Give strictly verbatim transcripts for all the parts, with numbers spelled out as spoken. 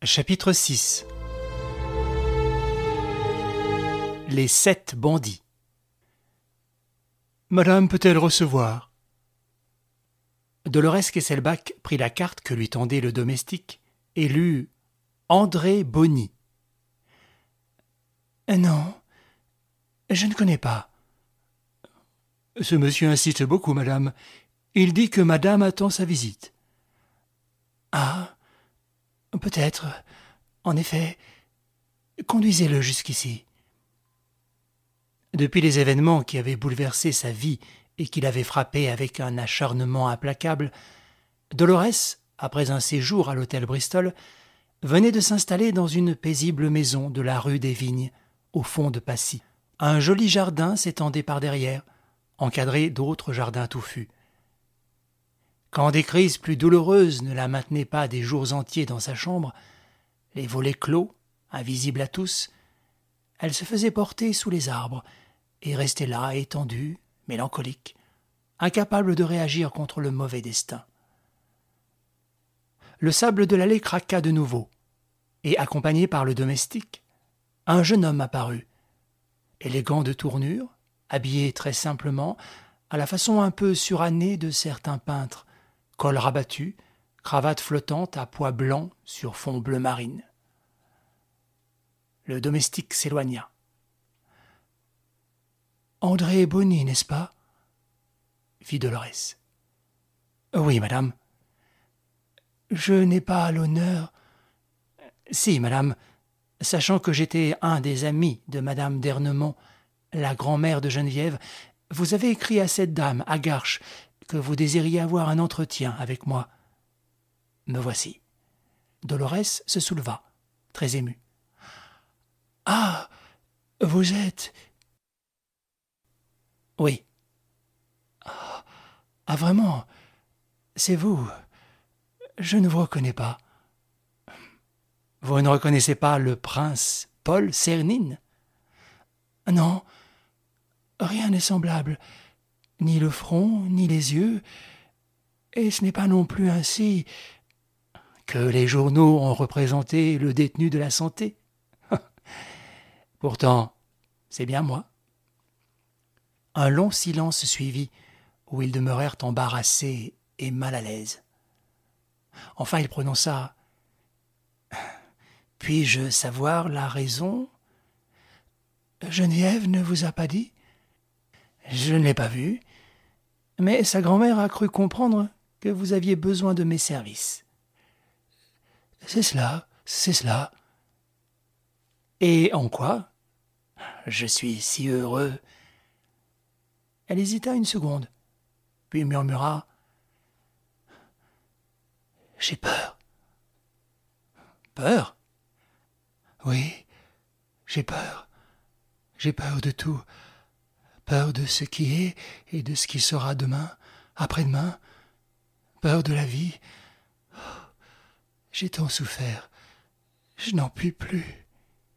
Chapitre six. Les sept bandits. Madame peut-elle recevoir ? Dolorès Kesselbach prit la carte que lui tendait le domestique et lut « André Bonny ». « Non, je ne connais pas. »« Ce monsieur insiste beaucoup, madame. Il dit que madame attend sa visite. »« Ah, peut-être. En effet. Conduisez-le jusqu'ici. » Depuis les événements qui avaient bouleversé sa vie et qui l'avaient frappé avec un acharnement implacable, Dolorès, après un séjour à l'hôtel Bristol, venait de s'installer dans une paisible maison de la rue des Vignes, au fond de Passy. Un joli jardin s'étendait par derrière, encadré d'autres jardins touffus. Quand des crises plus douloureuses ne la maintenaient pas des jours entiers dans sa chambre, les volets clos, invisibles à tous, elle se faisait porter sous les arbres et restait là, étendue, mélancolique, incapable de réagir contre le mauvais destin. Le sable de l'allée craqua de nouveau, et accompagné par le domestique, un jeune homme apparut, élégant de tournure, habillé très simplement, à la façon un peu surannée de certains peintres, col rabattu, cravate flottante à pois blancs sur fond bleu marine. Le domestique s'éloigna. « André Bonny, n'est-ce pas ?» fit Dolorès. « Oui, madame. »« Je n'ai pas l'honneur... »« Si, madame, sachant que j'étais un des amis de madame d'Ernemont, la grand-mère de Geneviève, vous avez écrit à cette dame, à Garches, que vous désiriez avoir un entretien avec moi. Me voici. » Dolorès se souleva, très émue. « Ah, vous êtes... » « Oui. »« Ah, vraiment, c'est vous. Je ne vous reconnais pas. »« Vous ne reconnaissez pas le prince Paul Cernine ?»« Non, rien n'est semblable, ni le front, ni les yeux, et ce n'est pas non plus ainsi que les journaux ont représenté le détenu de la santé. Pourtant, c'est bien moi. » Un long silence suivit, où ils demeurèrent embarrassés et mal à l'aise. Enfin, il prononça « Puis-je savoir la raison ? » ?»« Geneviève ne vous a pas dit ? » ?»« Je ne l'ai pas vue, mais sa grand-mère a cru comprendre que vous aviez besoin de mes services. »« C'est cela, c'est cela. »« Et en quoi ? Je suis si heureux. » Elle hésita une seconde, puis murmura « J'ai peur. »« Peur ? » ?»« Oui, j'ai peur. J'ai peur de tout. Peur de ce qui est et de ce qui sera demain, après-demain. Peur de la vie. Oh, j'ai tant souffert. Je n'en puis plus. »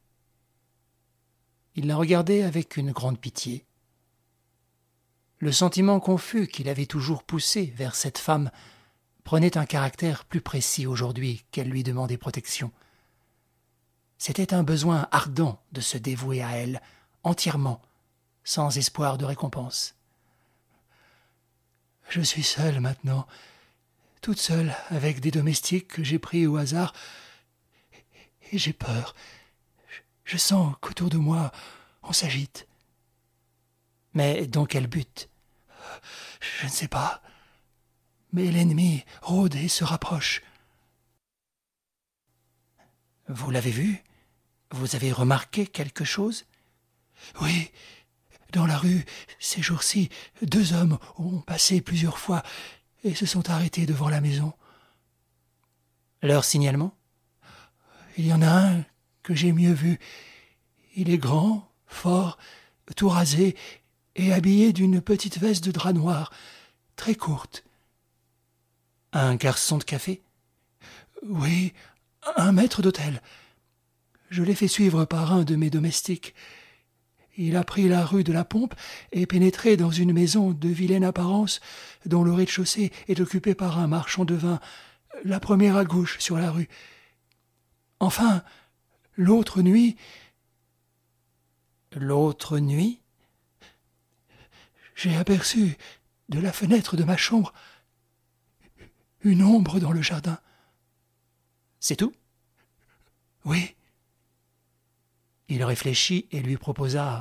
Il la regardait avec une grande pitié. Le sentiment confus qui l'avait toujours poussé vers cette femme prenait un caractère plus précis aujourd'hui qu'elle lui demandait protection. C'était un besoin ardent de se dévouer à elle, entièrement, sans espoir de récompense. « Je suis seule maintenant, toute seule avec des domestiques que j'ai pris au hasard, et j'ai peur. Je sens qu'autour de moi, on s'agite. » « Mais dans quel but ? » ?»« Je ne sais pas. Mais l'ennemi rôde et se rapproche. »« Vous l'avez vu ? Vous avez remarqué quelque chose ? » ?»« Oui, dans la rue, ces jours-ci, deux hommes ont passé plusieurs fois et se sont arrêtés devant la maison. »« Leur signalement ? » ?»« Il y en a un que j'ai mieux vu. Il est grand, fort, tout rasé, et habillé d'une petite veste de drap noir, très courte. »« Un garçon de café ? » ?»« Oui, un maître d'hôtel. Je l'ai fait suivre par un de mes domestiques. Il a pris la rue de la Pompe et pénétré dans une maison de vilaine apparence dont le rez-de-chaussée est occupé par un marchand de vin, la première à gauche sur la rue. Enfin, l'autre nuit... L'autre nuit, j'ai aperçu de la fenêtre de ma chambre une ombre dans le jardin. C'est tout? Oui. Il réfléchit et lui proposa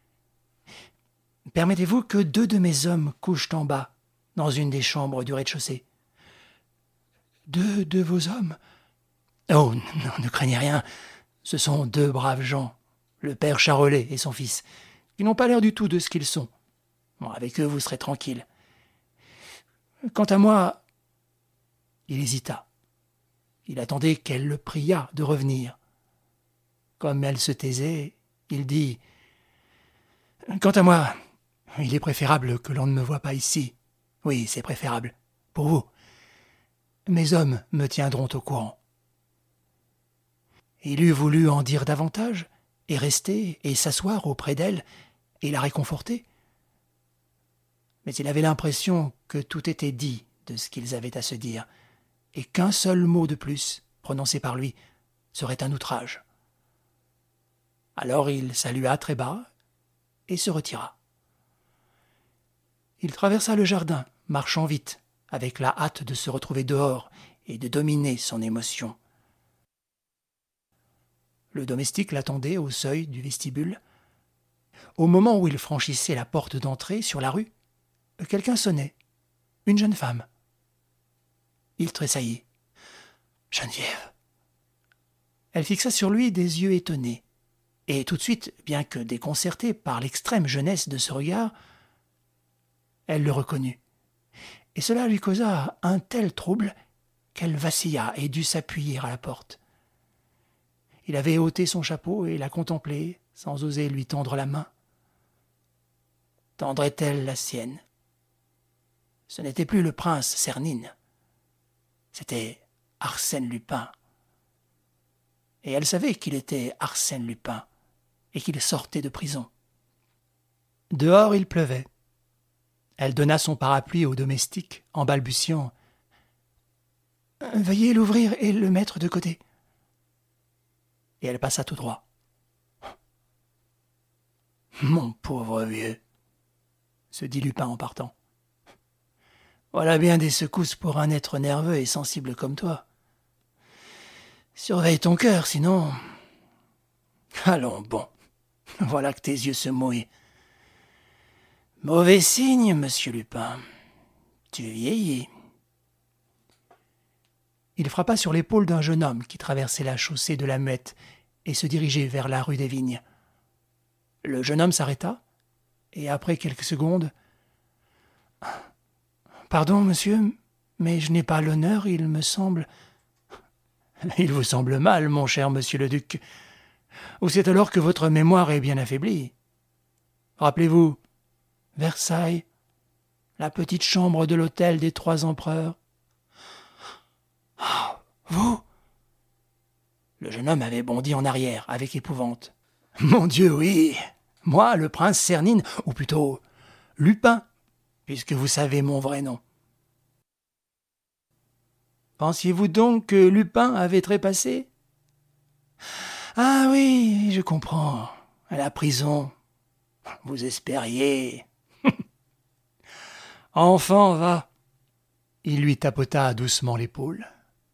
« Permettez-vous que deux de mes hommes couchent en bas, dans une des chambres du rez-de-chaussée ?» Deux de vos hommes? Oh, non, ne craignez rien. Ce sont deux braves gens, le père Charolais et son fils, qui n'ont pas l'air du tout de ce qu'ils sont. Bon, avec eux, vous serez tranquille. Quant à moi... Il hésita. Il attendait qu'elle le priât de revenir. Comme elle se taisait, il dit « Quant à moi, il est préférable que l'on ne me voie pas ici. Oui, c'est préférable. Pour vous. Mes hommes me tiendront au courant. » Il eût voulu en dire davantage, et rester et s'asseoir auprès d'elle, et la réconforter. Mais il avait l'impression que tout était dit de ce qu'ils avaient à se dire, et qu'un seul mot de plus, prononcé par lui, serait un outrage. Alors il salua très bas et se retira. Il traversa le jardin, marchant vite, avec la hâte de se retrouver dehors et de dominer son émotion. Le domestique l'attendait au seuil du vestibule. Au moment où il franchissait la porte d'entrée sur la rue, quelqu'un sonnait, une jeune femme. Il tressaillit. « Geneviève !» Elle fixa sur lui des yeux étonnés, et tout de suite, bien que déconcertée par l'extrême jeunesse de ce regard, elle le reconnut. Et cela lui causa un tel trouble qu'elle vacilla et dut s'appuyer à la porte. Il avait ôté son chapeau et la contemplait, sans oser lui tendre la main. Tendrait-elle la sienne? Ce n'était plus le prince Cernine, c'était Arsène Lupin. Et elle savait qu'il était Arsène Lupin, et qu'il sortait de prison. Dehors, il pleuvait. Elle donna son parapluie au domestique, en balbutiant « Veuillez l'ouvrir et le mettre de côté. » Et elle passa tout droit. « Mon pauvre vieux !» se dit Lupin en partant. « Voilà bien des secousses pour un être nerveux et sensible comme toi. Surveille ton cœur, sinon... Allons, bon, voilà que tes yeux se mouillent. Mauvais signe, monsieur Lupin. Tu vieillis. » Il frappa sur l'épaule d'un jeune homme qui traversait la chaussée de la Muette et se dirigeait vers la rue des Vignes. Le jeune homme s'arrêta, et après quelques secondes... « Pardon, monsieur, mais je n'ai pas l'honneur, il me semble... »« Il vous semble mal, mon cher monsieur le duc. Ou c'est alors que votre mémoire est bien affaiblie. Rappelez-vous, Versailles, la petite chambre de l'hôtel des Trois Empereurs. »« Ah, vous ?» Le jeune homme avait bondi en arrière, avec épouvante. « Mon Dieu, oui, moi, le prince Cernine, ou plutôt Lupin, puisque vous savez mon vrai nom. » Pensiez-vous donc que Lupin avait trépassé? Ah oui, je comprends. À la prison, vous espériez. Enfant, va. Il lui tapota doucement l'épaule.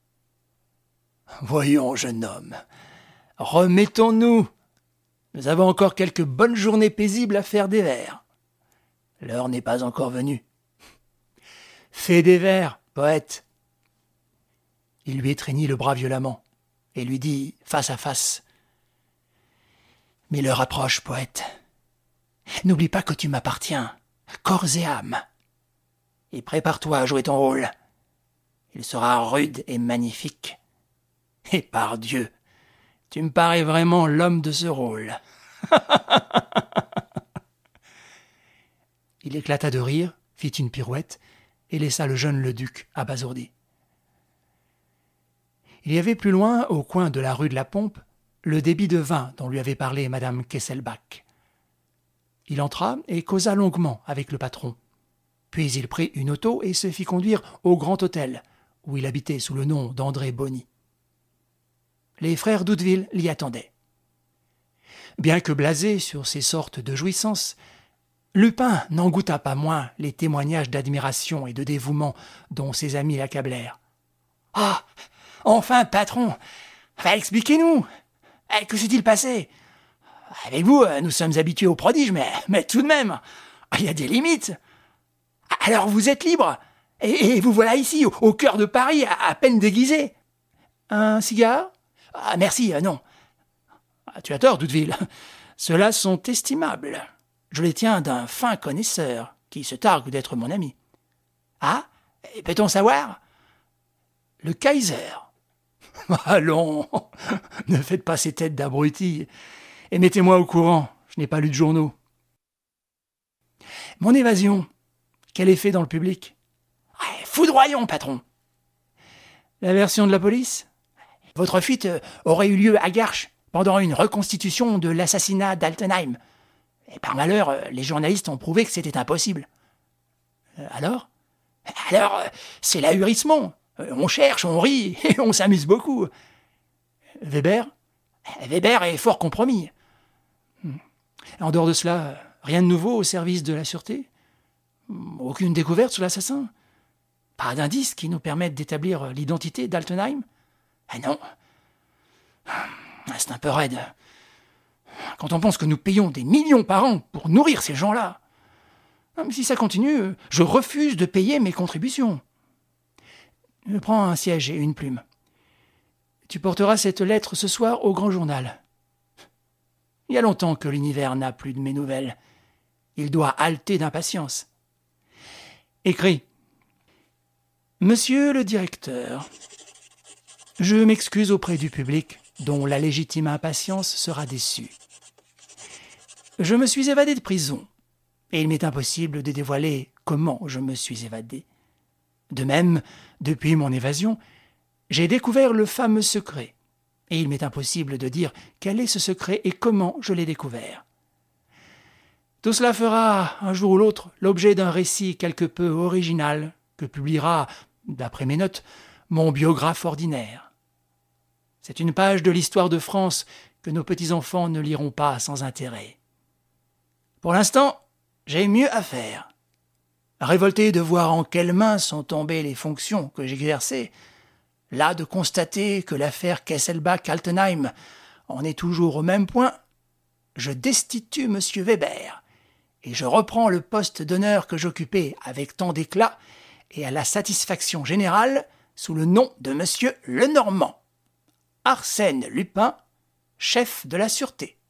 Voyons, jeune homme, remettons-nous. Nous avons encore quelques bonnes journées paisibles à faire des vers. L'heure n'est pas encore venue. Fais des vers, poète. Il lui étreignit le bras violemment et lui dit face à face « Mais l'heure approche, poète. N'oublie pas que tu m'appartiens, corps et âme. Et prépare-toi à jouer ton rôle. Il sera rude et magnifique. Et par Dieu, tu me parais vraiment l'homme de ce rôle. » Il éclata de rire, fit une pirouette et laissa le jeune le duc abasourdi. Il y avait plus loin, au coin de la rue de la Pompe, le débit de vin dont lui avait parlé madame Kesselbach. Il entra et causa longuement avec le patron. Puis il prit une auto et se fit conduire au Grand Hôtel, où il habitait sous le nom d'André Bonny. Les frères d'Oudeville l'y attendaient. Bien que blasé sur ces sortes de jouissances, Lupin n'en goûta pas moins les témoignages d'admiration et de dévouement dont ses amis l'accablèrent. « Ah, enfin, patron, expliquez-nous, que s'est-il passé ? Avec vous, nous sommes habitués aux prodiges, mais, mais tout de même, il y a des limites. Alors vous êtes libre, et, et vous voilà ici, au, au cœur de Paris, à, à peine déguisé. Un cigare ? Ah, merci, non. Ah, tu as tort, Doudeville. Ceux-là sont estimables. Je les tiens d'un fin connaisseur, qui se targue d'être mon ami. Ah, et peut-on savoir ? Le Kaiser. Allons, ne faites pas ces têtes d'abrutis, et mettez-moi au courant, je n'ai pas lu de journaux. Mon évasion, quel effet dans le public ? Foudroyant, patron. La version de la police ? Votre fuite aurait eu lieu à Garches, pendant une reconstitution de l'assassinat d'Altenheim. Et par malheur, les journalistes ont prouvé que c'était impossible. Alors ? Alors, c'est l'ahurissement. On cherche, on rit, et on s'amuse beaucoup. Weber ? Weber est fort compromis. En dehors de cela, rien de nouveau au service de la sûreté ? Aucune découverte sur l'assassin ? Pas d'indices qui nous permettent d'établir l'identité d'Altenheim ? Ah non. C'est un peu raide. Quand on pense que nous payons des millions par an pour nourrir ces gens-là. Si ça continue, je refuse de payer mes contributions. Prends un siège et une plume. Tu porteras cette lettre ce soir au Grand Journal. Il y a longtemps que l'univers n'a plus de mes nouvelles. Il doit halter d'impatience. Écris. Monsieur le directeur, je m'excuse auprès du public dont la légitime impatience sera déçue. Je me suis évadé de prison, et il m'est impossible de dévoiler comment je me suis évadé. De même, depuis mon évasion, j'ai découvert le fameux secret, et il m'est impossible de dire quel est ce secret et comment je l'ai découvert. Tout cela fera, un jour ou l'autre, l'objet d'un récit quelque peu original que publiera, d'après mes notes, mon biographe ordinaire. C'est une page de l'histoire de France que nos petits-enfants ne liront pas sans intérêt. Pour l'instant, j'ai mieux à faire. Révolté de voir en quelles mains sont tombées les fonctions que j'exerçais, là de constater que l'affaire Kesselbach-Altenheim en est toujours au même point, je destitue M. Weber et je reprends le poste d'honneur que j'occupais avec tant d'éclat et à la satisfaction générale sous le nom de M. Lenormand, Arsène Lupin, chef de la sûreté.